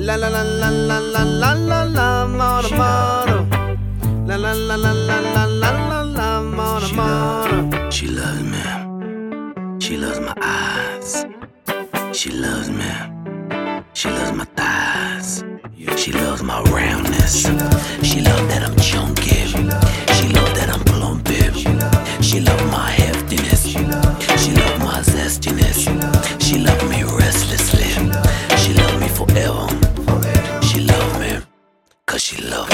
La la la la la la la la la moro moro. La la la la la la la la la moro moro. She loves me. She loves my eyes. She loves me. She loves my thighs. She loves my roundness. She loves that I'm chunky. She loves that I'm plumpy. She loves my heftiness. She loves my zestiness. She loves me restlessly. She loves me forever. She loves me 'cause she loves me.